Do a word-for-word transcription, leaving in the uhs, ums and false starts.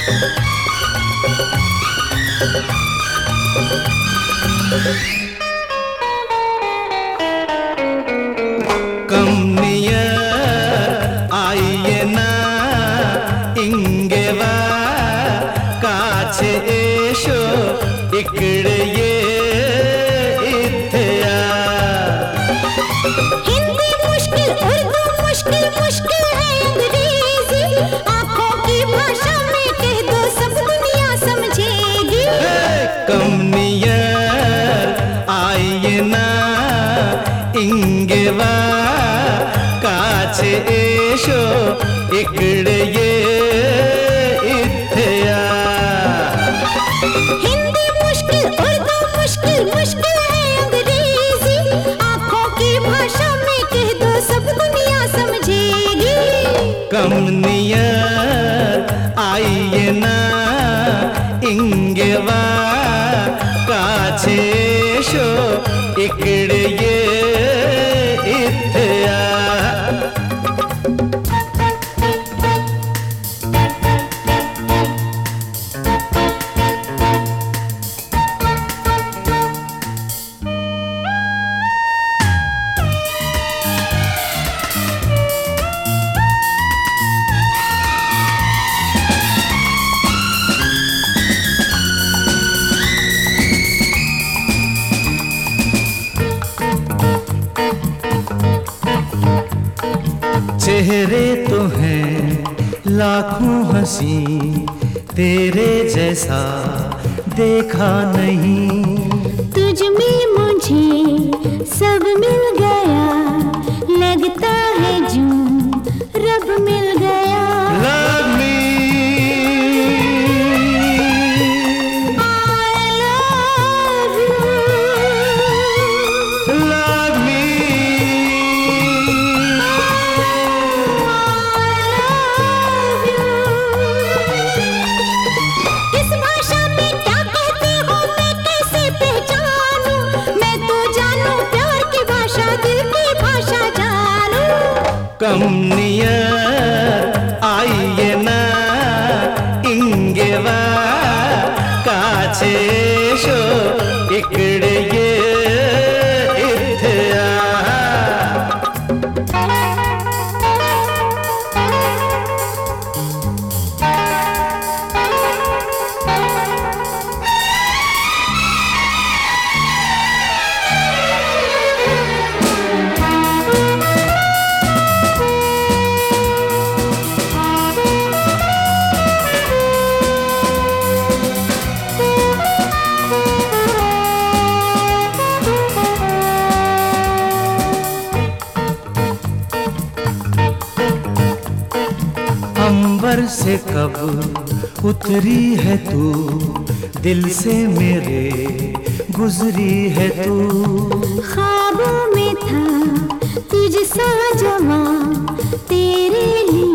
इकडे ये इथे आ। हिंदी मुश्किल, उर्दू मुश्किल, मुश्किल है अंग्रेजी। आंखों की भाषा में कह दो सब दुनिया समझेगी। कम नियर आइए ना इंगेवा काचे एशो इकडे ये इथे आ। हिंदी मुश्किल, उर्दू मुश्किल, मुश्किल है अंग्रेजी। आंखों की भाषा में कह दो सब दुनिया समझेगी। कम नियर आइए ना इंगेवा काछेशो इकडे ये इथे आ। चेहरे तो हैं लाखों हंसी, तेरे जैसा देखा नहीं। तुझ में मुझे सब मिल गया, लगता है जूं रब मिल गया। Love me, I love you, love me, इस भाषा में क्या कहते हो मैं कैसे पहचानूं? मैं तो जानूं प्यार की भाषा, दिल की भाषा जानूं। कम नियर आइए ना इंगेवा काछेशो इकडे ये इथे आ। अंबर से कब उतरी है तू, दिल से मेरे गुजरी है तू। ख्वाबों में था तुझसा जवां तेरे लिए